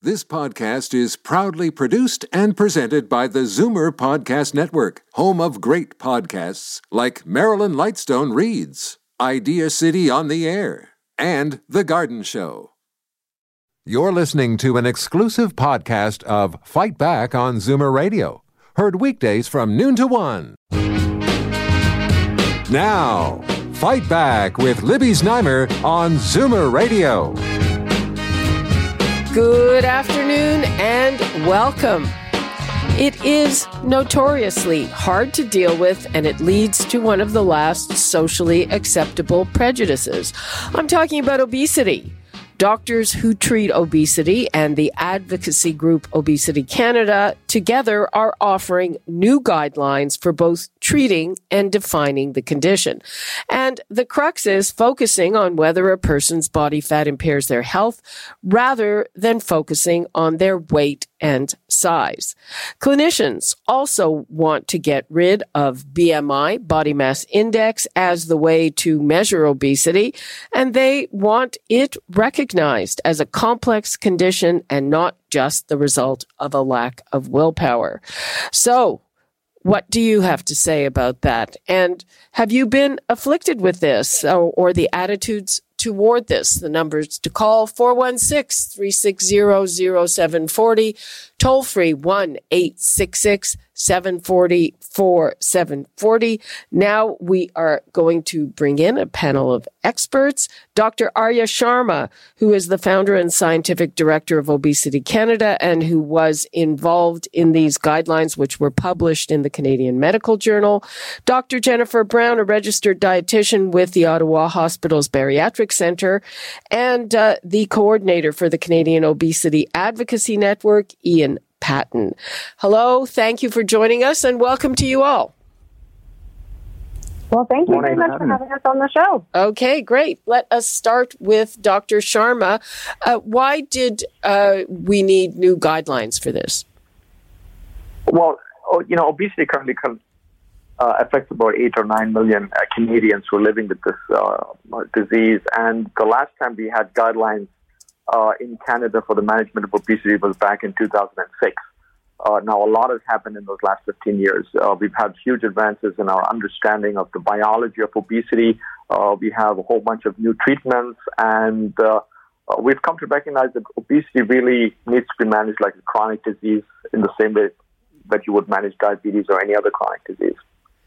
This podcast is proudly produced and presented by the Zoomer Podcast Network, home of great podcasts like Marilyn Lightstone Reads, Idea City on the Air, and The Garden Show. You're listening to an exclusive podcast of Fight Back on Zoomer Radio, heard weekdays from noon to 1. Now, Fight Back with Libby Znaimer on Zoomer Radio. Good afternoon and welcome. It is notoriously hard to deal with, and it leads to one of the last socially acceptable prejudices. I'm talking about obesity. Doctors who treat obesity and the advocacy group Obesity Canada together are offering new guidelines for both treating and defining the condition. And the crux is focusing on whether a person's body fat impairs their health rather than focusing on their weight and size. Clinicians also want to get rid of BMI, body mass index, as the way to measure obesity, and they want it recognized as a complex condition and not just the result of a lack of willpower. So, what do you have to say about that? And have you been afflicted with this or the attitudes toward this? The numbers to call, 416-360-0740, toll free 1-866-740-4740. Now we are going to bring in a panel of experts. Dr. Arya Sharma, who is the founder and scientific director of Obesity Canada and who was involved in these guidelines, which were published in the Canadian Medical Journal. Dr. Jennifer Brown, a registered dietitian with the Ottawa Hospital's Bariatric Center, and the coordinator for the Canadian Obesity Advocacy Network, Ian Patton. Hello, thank you for joining us, and welcome to you all. Well, thank you very much for having us on the show. Okay, great. Let us start with Dr. Sharma. Why did we need new guidelines for this? Well, obesity currently affects about 8 or 9 million Canadians who are living with this disease. And the last time we had guidelines in Canada for the management of obesity was back in 2006. Now, a lot has happened in those last 15 years. We've had huge advances in our understanding of the biology of obesity. We have a whole bunch of new treatments, and we've come to recognize that obesity really needs to be managed like a chronic disease in the same way that you would manage diabetes or any other chronic disease.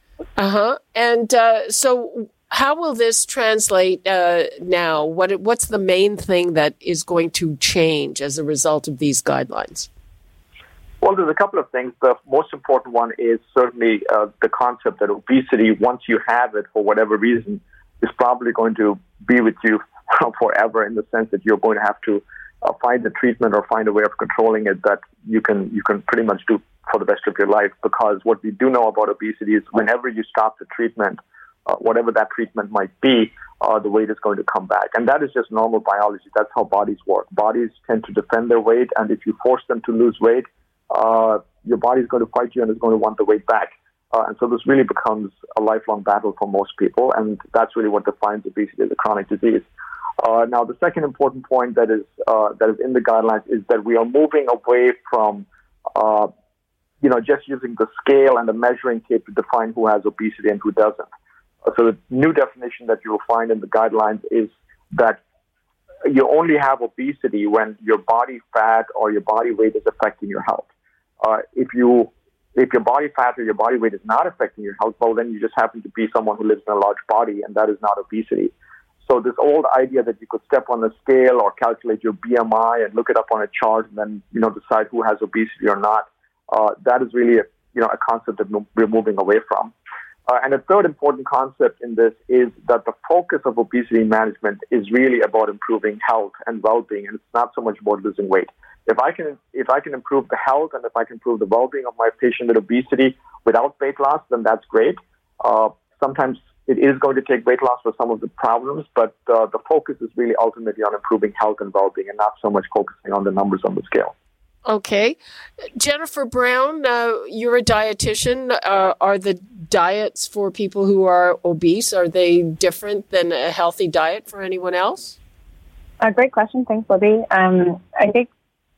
And so how will this translate now? What's the main thing that is going to change as a result of these guidelines? Well, there's a couple of things. The most important one is certainly the concept that obesity, once you have it for whatever reason, is probably going to be with you forever, in the sense that you're going to have to find a treatment or find a way of controlling it that you can pretty much do for the rest of your life. Because what we do know about obesity is whenever you stop the treatment, whatever that treatment might be, the weight is going to come back. And that is just normal biology. That's how bodies work. Bodies tend to defend their weight, and if you force them to lose weight, your body is going to fight you and is going to want the weight back. And so this really becomes a lifelong battle for most people, and that's really what defines obesity as a chronic disease. Now, the second important point that is in the guidelines is that we are moving away from just using the scale and the measuring tape to define who has obesity and who doesn't. So the new definition that you will find in the guidelines is that you only have obesity when your body fat or your body weight is affecting your health. If your body fat or your body weight is not affecting your health, well, then you just happen to be someone who lives in a large body, and that is not obesity. So this old idea that you could step on a scale or calculate your BMI and look it up on a chart and then decide who has obesity or not, that is really a concept that we're moving away from. And a third important concept in this is that the focus of obesity management is really about improving health and well-being, and it's not so much about losing weight. If I can improve the health and if I can improve the well-being of my patient with obesity without weight loss, then that's great. Sometimes it is going to take weight loss for some of the problems, but the focus is really ultimately on improving health and well-being and not so much focusing on the numbers on the scale. Okay. Jennifer Brown, you're a dietitian. Are the diets for people who are obese, are they different than a healthy diet for anyone else? Great question. Thanks, Libby. I think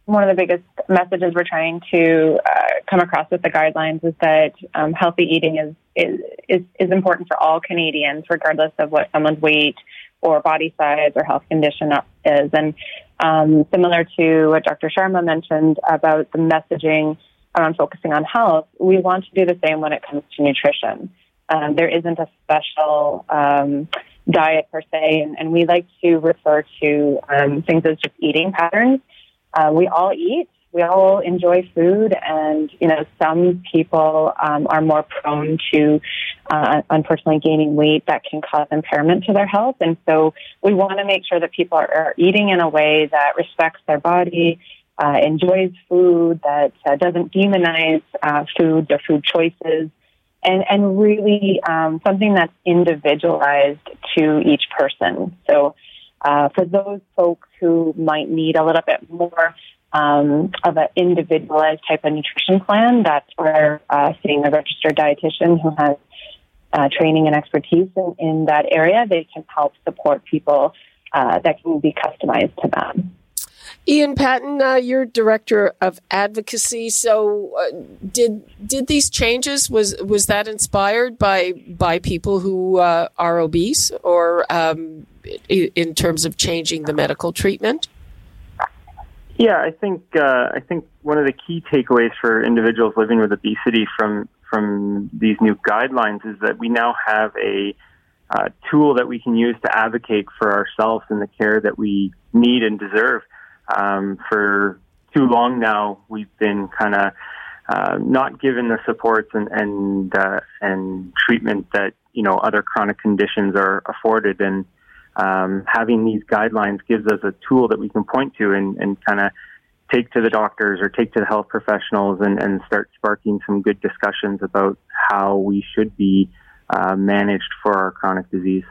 one of the biggest messages we're trying to come across with the guidelines is that healthy eating is important for all Canadians, regardless of what someone's weight or body size or health condition is. And similar to what Dr. Sharma mentioned about the messaging around focusing on health, we want to do the same when it comes to nutrition. There isn't a special diet per se, and we like to refer to things as just eating patterns. We all eat. We all enjoy food, and some people are more prone to, unfortunately, gaining weight that can cause impairment to their health. And so we want to make sure that people are eating in a way that respects their body, enjoys food, that doesn't demonize foods or food choices, and really something that's individualized to each person. So for those folks who might need a little bit more of an individualized type of nutrition plan, that's where seeing a registered dietitian who has training and expertise in that area, they can help support people that can be customized to them. Ian Patton, you're Director of Advocacy. So did these changes, was that inspired by people who are obese, or in terms of changing the medical treatment? Yeah, I think one of the key takeaways for individuals living with obesity from these new guidelines is that we now have a tool that we can use to advocate for ourselves and the care that we need and deserve. For too long now, we've been kind of not given the supports and treatment that other chronic conditions are afforded, and having these guidelines gives us a tool that we can point to and kind of take to the doctors or take to the health professionals and start sparking some good discussions about how we should be managed for our chronic disease.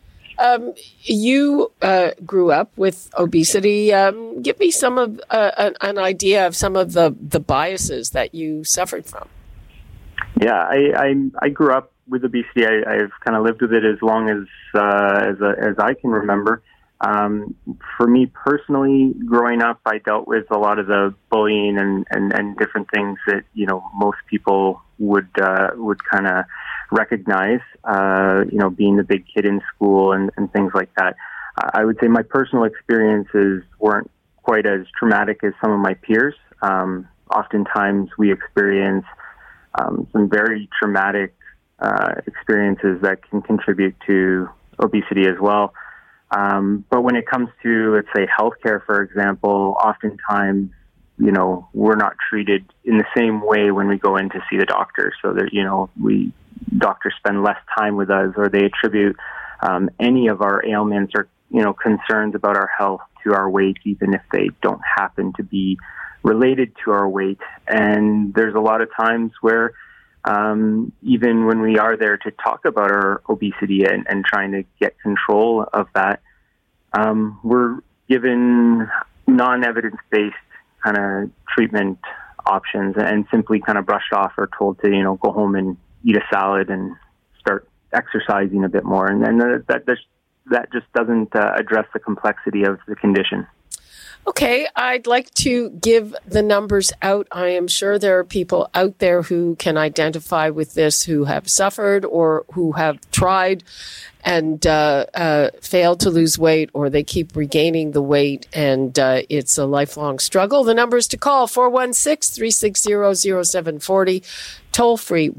You grew up with obesity. Give me some of an idea of some of the biases that you suffered from. Yeah, I grew up with obesity. I've kind of lived with it as long as I can remember. For me personally, growing up, I dealt with a lot of the bullying and different things that most people would kind of recognize. Being the big kid in school and things like that. I would say my personal experiences weren't quite as traumatic as some of my peers. Oftentimes, we experience some very traumatic experiences that can contribute to obesity as well. But when it comes to, let's say, healthcare, for example, oftentimes, we're not treated in the same way when we go in to see the doctor. So that, doctors spend less time with us, or they attribute any of our ailments or, concerns about our health to our weight, even if they don't happen to be related to our weight. And there's a lot of times where even when we are there to talk about our obesity and trying to get control of that, we're given non-evidence-based kind of treatment options and simply kind of brushed off or told to, go home and eat a salad and start exercising a bit more. And then that just doesn't address the complexity of the condition. Okay, I'd like to give the numbers out. I am sure there are people out there who can identify with this, who have suffered or who have tried and failed to lose weight, or they keep regaining the weight, and it's a lifelong struggle. The numbers to call, 416-360-0740, toll free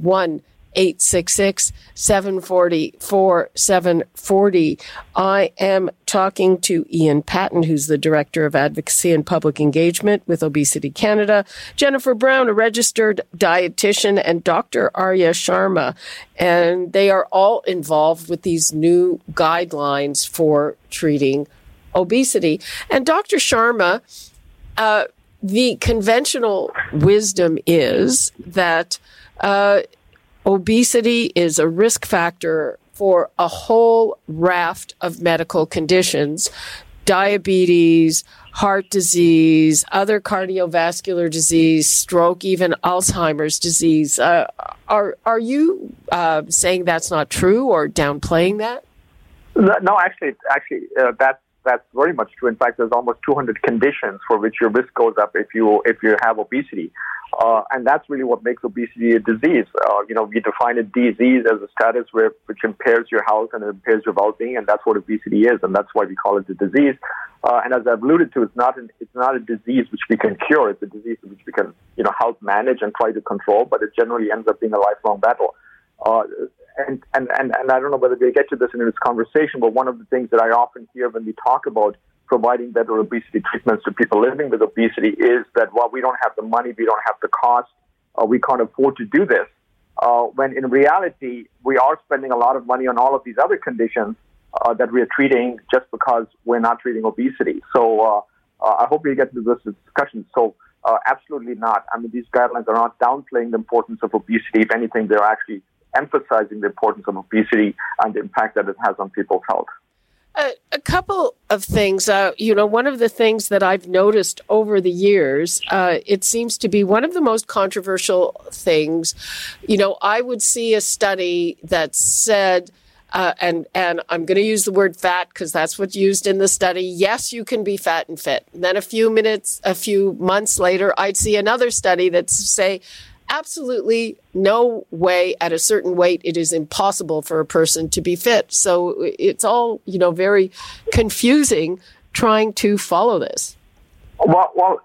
1-866-740-4740. I am talking to Ian Patton, who's the Director of Advocacy and Public Engagement with Obesity Canada, Jennifer Brown, a registered dietitian, and Dr. Arya Sharma. And they are all involved with these new guidelines for treating obesity. And Dr. Sharma, the conventional wisdom is that obesity is a risk factor for a whole raft of medical conditions: diabetes, heart disease, other cardiovascular disease, stroke, even Alzheimer's disease. Are you saying that's not true or downplaying that? No, actually, that's very much true. In fact, there's almost 200 conditions for which your risk goes up if you have obesity. And that's really what makes obesity a disease. We define a disease as a status which impairs your health and impairs your well-being, and that's what obesity is, and that's why we call it a disease. And as I've alluded to, it's not a disease which we can cure. It's a disease which we can, help manage and try to control, but it generally ends up being a lifelong battle. And I don't know whether we'll get to this in this conversation, but one of the things that I often hear when we talk about providing better obesity treatments to people living with obesity is that while we don't have the money, we don't have the cost, we can't afford to do this. When in reality, we are spending a lot of money on all of these other conditions that we are treating just because we're not treating obesity. So I hope we get to this discussion. So absolutely not. I mean, these guidelines are not downplaying the importance of obesity. If anything, they're actually emphasizing the importance of obesity and the impact that it has on people's health. A couple of things. One of the things that I've noticed over the years, it seems to be one of the most controversial things. I would see a study that said, and I'm going to use the word fat because that's what's used in the study. Yes, you can be fat and fit. And then a few months later, I'd see another study that say, absolutely no way at a certain weight it is impossible for a person to be fit. So it's all, very confusing trying to follow this. Well,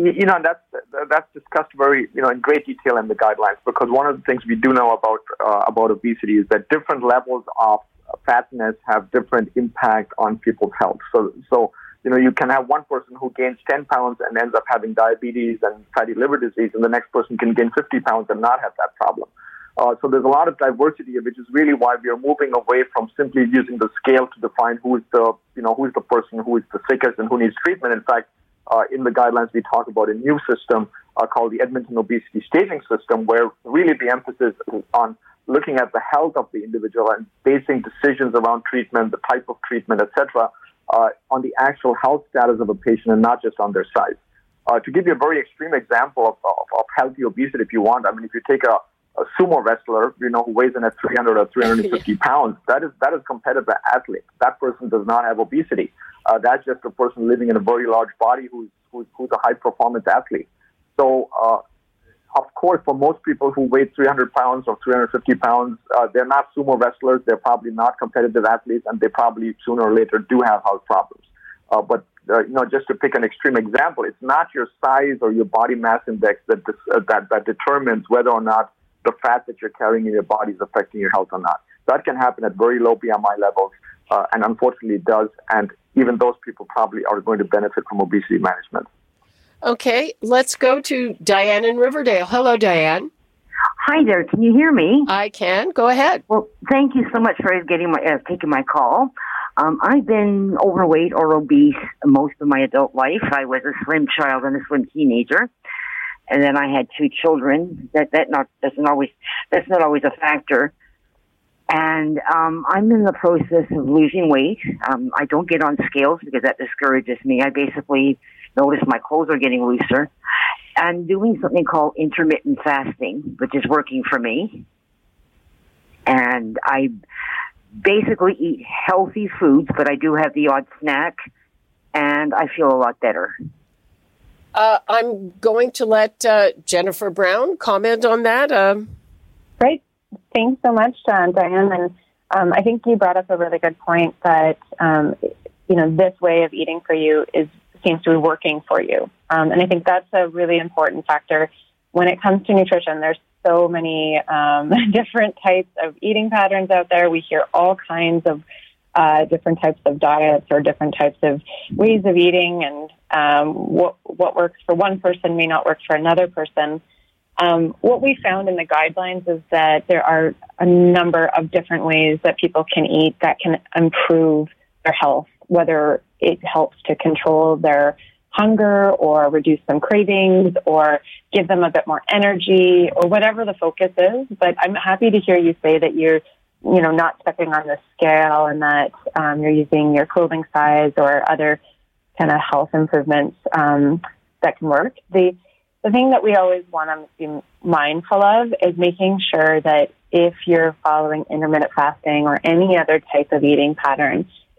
that's discussed very, in great detail in the guidelines, because one of the things we do know about obesity is that different levels of fatness have different impact on people's health. So you can have one person who gains 10 pounds and ends up having diabetes and fatty liver disease, and the next person can gain 50 pounds and not have that problem. So there's a lot of diversity, which is really why we are moving away from simply using the scale to define who is the person who is the sickest and who needs treatment. In fact, in the guidelines, we talk about a new system called the Edmonton Obesity Staging System, where really the emphasis is on looking at the health of the individual and basing decisions around treatment, the type of treatment, etc., on the actual health status of a patient and not just on their size. To give you a very extreme example of healthy obesity, if you want, I mean, if you take a sumo wrestler, who weighs in at 300 or 350 pounds, that is competitive athlete. That person does not have obesity. That's just a person living in a very large body who's a high performance athlete. So, of course, for most people who weigh 300 pounds or 350 pounds, they're not sumo wrestlers. They're probably not competitive athletes, and they probably sooner or later do have health problems. But just to pick an extreme example, it's not your size or your body mass index that determines whether or not the fat that you're carrying in your body is affecting your health or not. That can happen at very low BMI levels, and unfortunately it does. And even those people probably are going to benefit from obesity management. Okay, let's go to Diane in Riverdale. Hello, Diane. Hi there. Can you hear me? I can. Go ahead. Well, thank you so much for taking my call. I've been overweight or obese most of my adult life. I was a slim child and a slim teenager, and then I had 2 children. That's not always a factor. And I'm in the process of losing weight. I don't get on scales because that discourages me. I basically notice my clothes are getting looser. I'm doing something called intermittent fasting, which is working for me. And I basically eat healthy foods, but I do have the odd snack, and I feel a lot better. I'm going to let Jennifer Brown comment on that. Great. Thanks so much, Diane. And I think you brought up a really good point that, this way of eating for you seems to be working for you. And I think that's a really important factor. When it comes to nutrition, there's so many different types of eating patterns out there. We hear all kinds of different types of diets or different types of ways of eating, and what works for one person may not work for another person. What we found in the guidelines is that there are a number of different ways that people can eat that can improve their health, whether it helps to control their hunger or reduce some cravings or give them a bit more energy or whatever the focus is. But I'm happy to hear you say that you're, not stepping on the scale and that you're using your clothing size or other kind of health improvements that can work. The thing that we always want to be mindful of is making sure that if you're following intermittent fasting or any other type of eating pattern, it's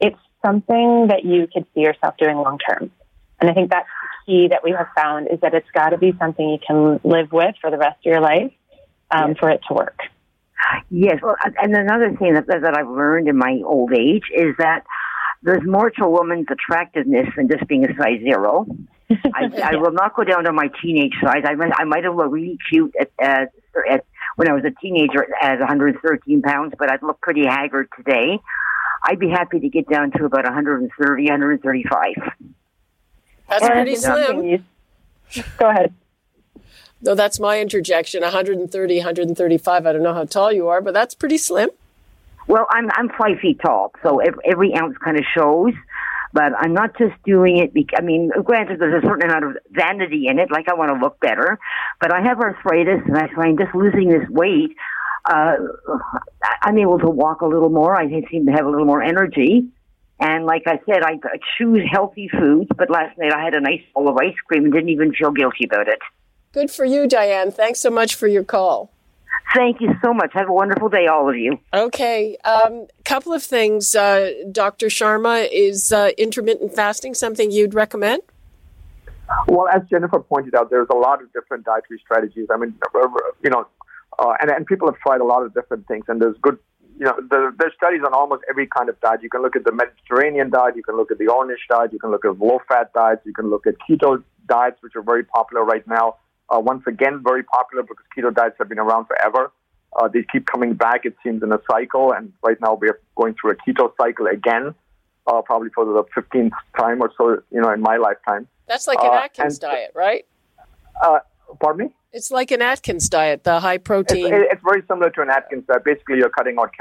something that you could see yourself doing long term. And I think that's the key that we have found, is that it's got to be something you can live with for the rest of your life for it to work. Yes, well, and another thing that I've learned in my old age is that there's more to a woman's attractiveness than just being a size 0. I will not go down to my teenage size. I might have looked really cute at when I was a teenager at 113 pounds, but I'd look pretty haggard today. I'd be happy to get down to about 130, 135. That's pretty slim. Go ahead. No, that's my interjection. 130, 135. I don't know how tall you are, but that's pretty slim. Well, I'm 5 feet tall, so every ounce kind of shows. But I'm not just doing it granted, there's a certain amount of vanity in it, like I want to look better. But I have arthritis, and I find just losing this weight, I'm able to walk a little more. I seem to have a little more energy. And like I said, I choose healthy foods, but last night I had a nice bowl of ice cream and didn't even feel guilty about it. Good for you, Diane. Thanks so much for your call. Thank you so much. Have a wonderful day, all of you. Okay. Couple of things. Dr. Sharma, is intermittent fasting something you'd recommend? Well, as Jennifer pointed out, there's a lot of different dietary strategies. I mean, and people have tried a lot of different things, and there's good, there's studies on almost every kind of diet. You can look at the Mediterranean diet, you can look at the Ornish diet, you can look at low-fat diets, you can look at keto diets, which are very popular right now. Once again, very popular because keto diets have been around forever. They keep coming back, it seems, in a cycle, and right now we're going through a keto cycle again, probably for the 15th time or so, in my lifetime. That's like an Atkins diet, right? Pardon me? It's like an Atkins diet, the high protein. It's very similar to an Atkins diet. Basically, you're cutting out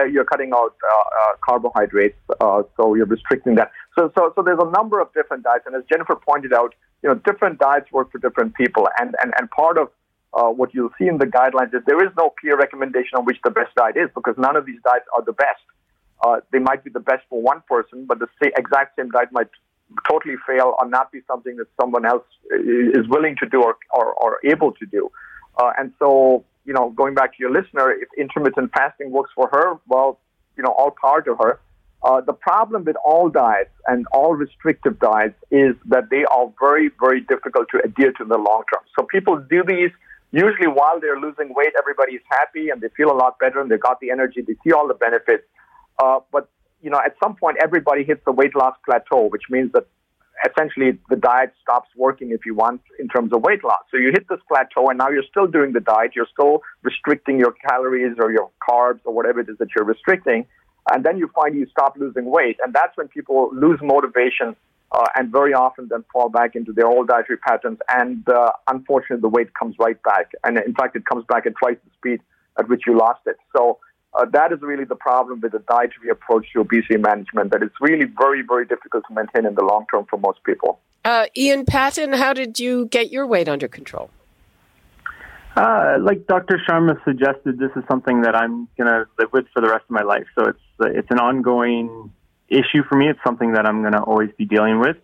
carbohydrates, so you're restricting that. So there's a number of different diets, and as Jennifer pointed out, different diets work for different people, and part of what you'll see in the guidelines is there is no clear recommendation on which the best diet is, because none of these diets are the best. They might be the best for one person, but the exact same diet might totally fail or not be something that someone else is willing to do or able to do. And so, going back to your listener, if intermittent fasting works for her, well, all power to her. The problem with all diets and all restrictive diets is that they are very, very difficult to adhere to in the long term. So people do these usually while they're losing weight. Everybody's happy and they feel a lot better and they've got the energy. They see all the benefits. But at some point, everybody hits the weight loss plateau, which means that essentially the diet stops working, if you want, in terms of weight loss. So you hit this plateau, and now you're still doing the diet. You're still restricting your calories or your carbs or whatever it is that you're restricting. And then you find you stop losing weight. And that's when people lose motivation and very often then fall back into their old dietary patterns. And unfortunately, the weight comes right back. And in fact, it comes back at twice the speed at which you lost it. So that is really the problem with the dietary approach to obesity management, that it's really very, very difficult to maintain in the long term for most people. Ian Patton, how did you get your weight under control? Like Dr. Sharma suggested, this is something that I'm going to live with for the rest of my life. So it's an ongoing issue for me. It's something that I'm going to always be dealing with.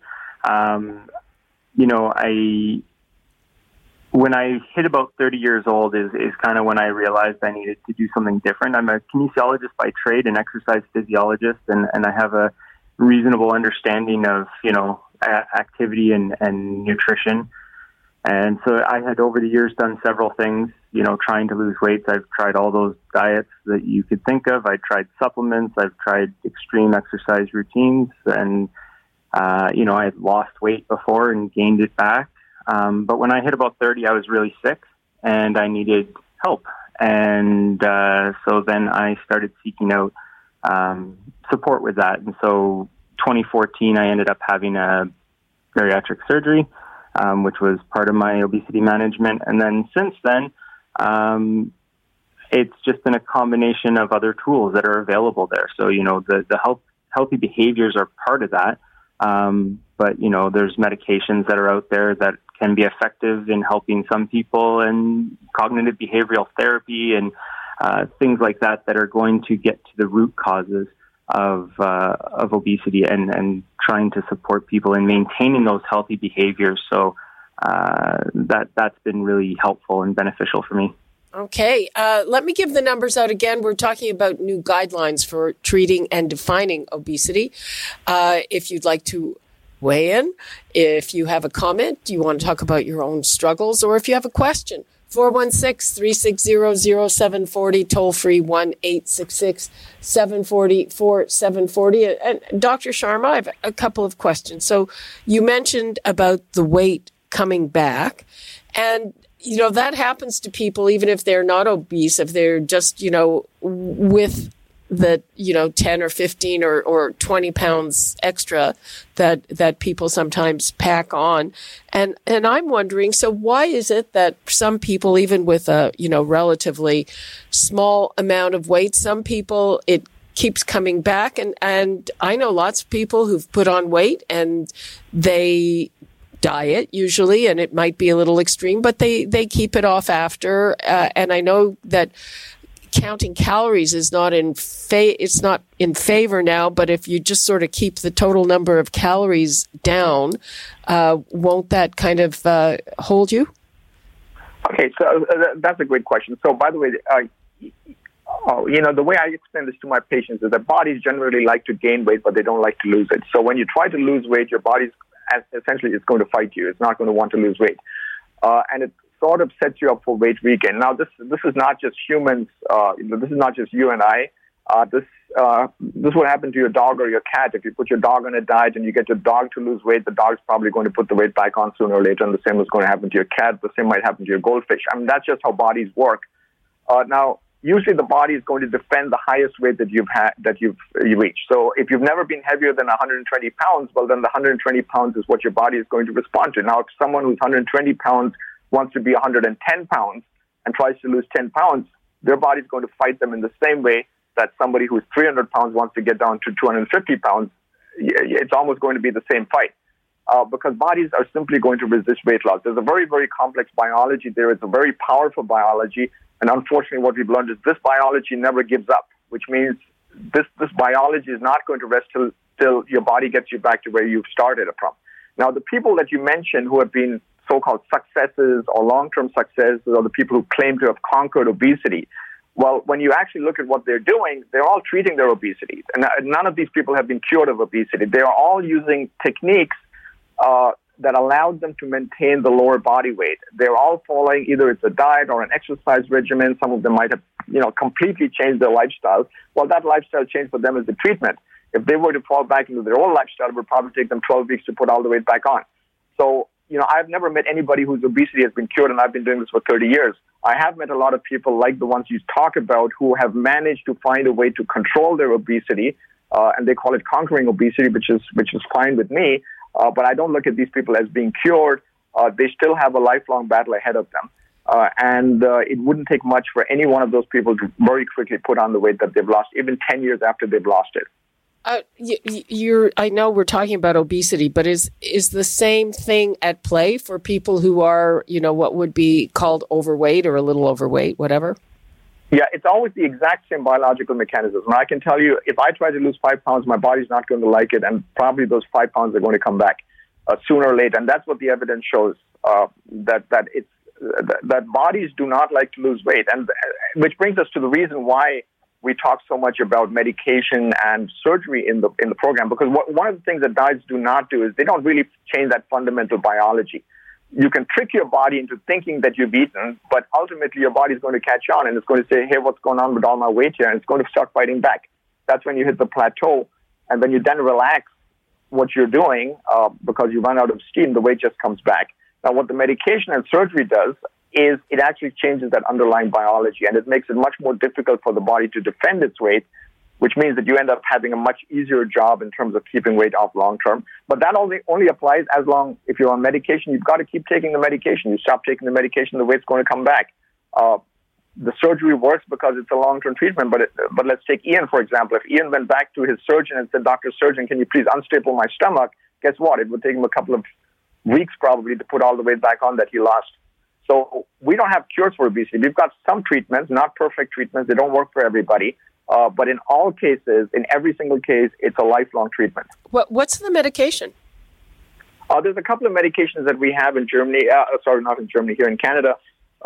When I hit about 30 years old is kind of when I realized I needed to do something different. I'm a kinesiologist by trade, an exercise physiologist, and I have a reasonable understanding of, activity and nutrition. And so I had over the years done several things, trying to lose weight. I've tried all those diets that you could think of. I tried supplements. I've tried extreme exercise routines. And, I had lost weight before and gained it back. But when I hit about 30, I was really sick and I needed help. And so then I started seeking out support with that. And so 2014, I ended up having a bariatric surgery, which was part of my obesity management. And then since then, it's just been a combination of other tools that are available there. So, the healthy behaviors are part of that. But, there's medications that are out there that can be effective in helping some people, and cognitive behavioral therapy and things like that are going to get to the root causes of obesity and trying to support people in maintaining those healthy behaviors. So that's been really helpful and beneficial for me. Okay. Let me give the numbers out again. We're talking about new guidelines for treating and defining obesity. If you'd like to weigh in, if you have a comment, you want to talk about your own struggles, or if you have a question, 416-360-0740, toll free 1-866-740-4740. And Dr. Sharma, I have a couple of questions. So you mentioned about the weight coming back, and that happens to people even if they're not obese, if they're just, with the, 10 or 15 or 20 pounds extra that people sometimes pack on. And I'm wondering, so why is it that some people, even with a, relatively small amount of weight, some people, it keeps coming back. And I know lots of people who've put on weight and they diet usually, and it might be a little extreme, but they keep it off after. And I know that counting calories is not it's not in favor now, but if you just sort of keep the total number of calories down, won't that kind of hold you? Okay, so that's a great question. So by the way, the way I explain this to my patients is that bodies generally like to gain weight, but they don't like to lose it. So when you try to lose weight, your body's essentially it's going to fight you. It's not going to want to lose weight. And it sort of sets you up for weight regain. Now, this is not just humans. This is not just you and I. This would happen to your dog or your cat. If you put your dog on a diet and you get your dog to lose weight, the dog's probably going to put the weight back on sooner or later, and the same is going to happen to your cat. The same might happen to your goldfish. I mean, that's just how bodies work. Now, usually the body is going to defend the highest weight that you reach. So if you've never been heavier than 120 pounds, well, then the 120 pounds is what your body is going to respond to. Now, if someone who's 120 pounds wants to be 110 pounds and tries to lose 10 pounds, their body is going to fight them in the same way that somebody who's 300 pounds wants to get down to 250 pounds. It's almost going to be the same fight because bodies are simply going to resist weight loss. There's a very, very complex biology there. It's a very powerful biology. And unfortunately, what we've learned is this biology never gives up, which means this biology is not going to rest till your body gets you back to where you've started from. Now, the people that you mentioned who have been so-called successes or long-term successes are the people who claim to have conquered obesity. Well, when you actually look at what they're doing, they're all treating their obesity. And none of these people have been cured of obesity. They are all using techniques that allowed them to maintain the lower body weight. They're all following either it's a diet or an exercise regimen. Some of them might have, completely changed their lifestyle. Well, that lifestyle change for them is the treatment. If they were to fall back into their old lifestyle, it would probably take them 12 weeks to put all the weight back on. So, I've never met anybody whose obesity has been cured, and I've been doing this for 30 years. I have met a lot of people like the ones you talk about who have managed to find a way to control their obesity, and they call it conquering obesity, which is fine with me. But I don't look at these people as being cured. They still have a lifelong battle ahead of them. And it wouldn't take much for any one of those people to very quickly put on the weight that they've lost, even 10 years after they've lost it. I know we're talking about obesity, but is the same thing at play for people who are, what would be called overweight or a little overweight, whatever? Yeah, it's always the exact same biological mechanism. And I can tell you, if I try to lose 5 pounds, my body's not going to like it, and probably those 5 pounds are going to come back sooner or later. And that's what the evidence shows, that bodies do not like to lose weight. And which brings us to the reason why we talk so much about medication and surgery in the program, because one of the things that diets do not do is they don't really change that fundamental biology. You can trick your body into thinking that you've eaten, but ultimately your body's going to catch on and it's going to say, hey, what's going on with all my weight here? And it's going to start fighting back. That's when you hit the plateau, and then you then relax what you're doing because you run out of steam, the weight just comes back. Now, what the medication and surgery does is it actually changes that underlying biology, and it makes it much more difficult for the body to defend its weight, which means that you end up having a much easier job in terms of keeping weight off long term. But that only applies if you're on medication. You've got to keep taking the medication. You stop taking the medication, the weight's going to come back. The surgery works because it's a long-term treatment, but let's take Ian, for example. If Ian went back to his surgeon and said, Dr. Surgeon, can you please unstaple my stomach? Guess what? It would take him a couple of weeks probably to put all the weight back on that he lost. So we don't have cures for obesity. We've got some treatments, not perfect treatments. They don't work for everybody. But in all cases, in every single case, it's a lifelong treatment. What's the medication? There's a couple of medications that we have in Germany. Not in Germany, here in Canada.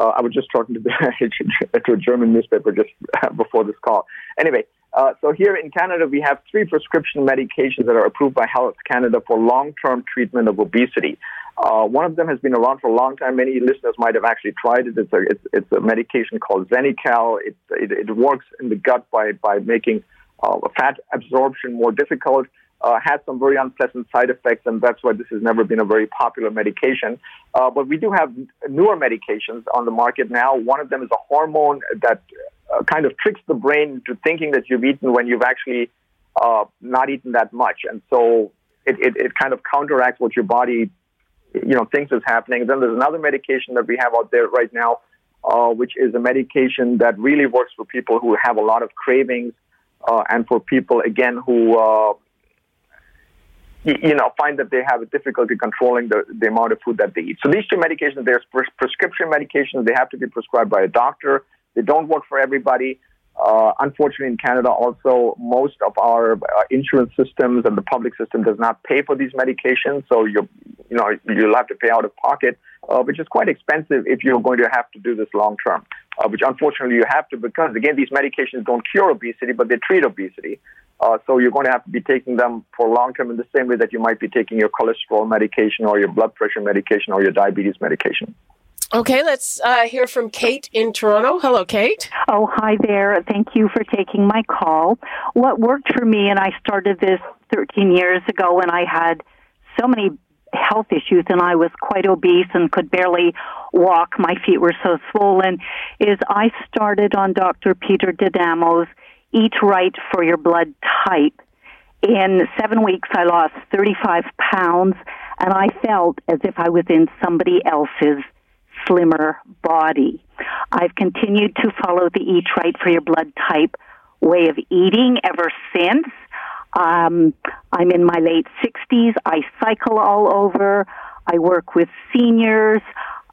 I was just talking to a German newspaper just before this call. Anyway, so here in Canada, we have 3 prescription medications that are approved by Health Canada for long-term treatment of obesity. One of them has been around for a long time. Many listeners might have actually tried it. It's a medication called Xenical. It works in the gut by making fat absorption more difficult. Has some very unpleasant side effects, and that's why this has never been a very popular medication. But we do have newer medications on the market now. One of them is a hormone that kind of tricks the brain into thinking that you've eaten when you've actually not eaten that much. And so it kind of counteracts what your body thinks is happening. Then there's another medication that we have out there right now, which is a medication that really works for people who have a lot of cravings and for people, again, who find that they have a difficulty controlling the amount of food that they eat. So these 2 medications, they're prescription medications. They have to be prescribed by a doctor. They don't work for everybody. Unfortunately, in Canada, also, most of our insurance systems and the public system does not pay for these medications. So you'll have to pay out of pocket, which is quite expensive if you're going to have to do this long term. Which unfortunately you have to, because again, these medications don't cure obesity, but they treat obesity. So you're going to have to be taking them for long term in the same way that you might be taking your cholesterol medication or your blood pressure medication or your diabetes medication. Okay, let's hear from Kate in Toronto. Hello, Kate. Oh, hi there. Thank you for taking my call. What worked for me, and I started this 13 years ago when I had so many health issues and I was quite obese and could barely walk. My feet were so swollen, is I started on Dr. Peter D'Adamo's Eat Right for Your Blood Type. In 7 weeks, I lost 35 pounds, and I felt as if I was in somebody else's slimmer body. I've continued to follow the Eat Right for Your Blood Type way of eating ever since. I'm in my late 60s. I cycle all over. I work with seniors.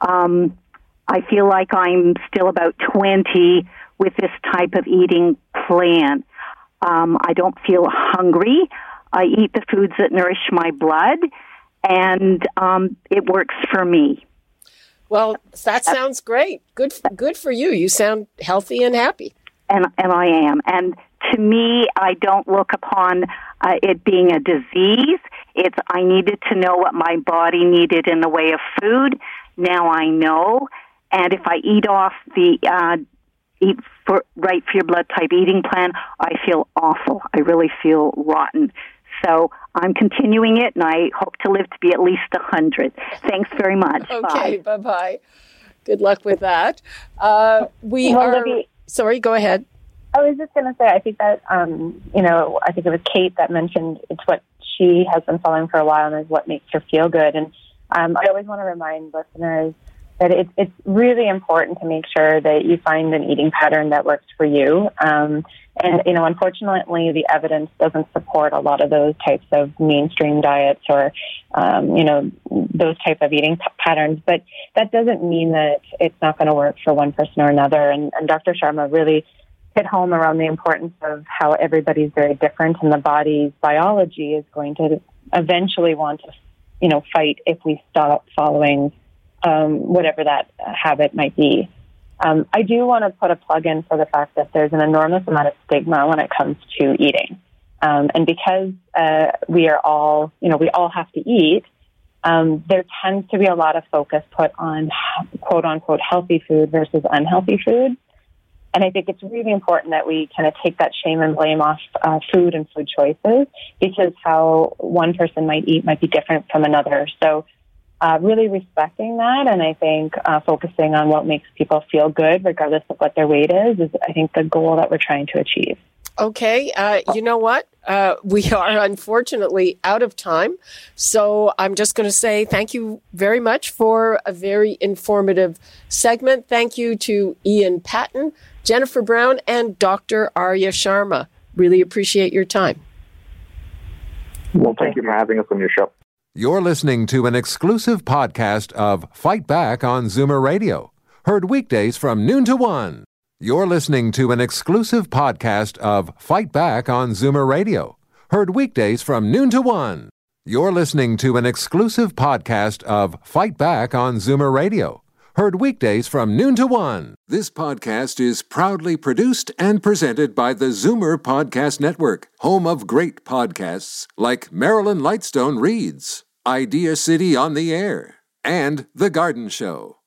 I feel like I'm still about 20 with this type of eating plan. I don't feel hungry. I eat the foods that nourish my blood, and it works for me. Well, that sounds great. Good for you. You sound healthy and happy. And I am. And to me, I don't look upon it being a disease. It's I needed to know what my body needed in the way of food. Now I know. And if I eat off the Right for Your Blood Type eating plan, I feel awful. I really feel rotten. So I'm continuing it, and I hope to live to be at least 100. Thanks very much. Okay, bye-bye. Good luck with that. Sorry, go ahead. I was just going to say, I think that, I think it was Kate that mentioned it's what she has been following for a while and is what makes her feel good. And I always want to remind listeners that it's really important to make sure that you find an eating pattern that works for you. Unfortunately, the evidence doesn't support a lot of those types of mainstream diets or, those type of eating patterns. But that doesn't mean that it's not going to work for one person or another. And Dr. Sharma really hit home around the importance of how everybody's very different, and the body's biology is going to eventually want to, fight if we stop following whatever that habit might be. I do want to put a plug in for the fact that there's an enormous amount of stigma when it comes to eating. And because we all have to eat, there tends to be a lot of focus put on quote unquote healthy food versus unhealthy food. And I think it's really important that we kind of take that shame and blame off food and food choices, because how one person might eat might be different from another. So really respecting that, and I think focusing on what makes people feel good, regardless of what their weight is I think the goal that we're trying to achieve. Okay, you know what? We are unfortunately out of time, so I'm just going to say thank you very much for a very informative segment. Thank you to Ian Patton, Jennifer Brown, and Dr. Arya Sharma. Really appreciate your time. Well, thank you for having us on your show. You're listening to an exclusive podcast of Fight Back on Zoomer Radio. Heard weekdays from noon to 1. You're listening to an exclusive podcast of Fight Back on Zoomer Radio. Heard weekdays from noon to 1. You're listening to an exclusive podcast of Fight Back on Zoomer Radio. Heard weekdays from noon to 1. This podcast is proudly produced and presented by the Zoomer Podcast Network, home of great podcasts like Marilyn Lightstone Reads, Idea City on the Air, and The Garden Show.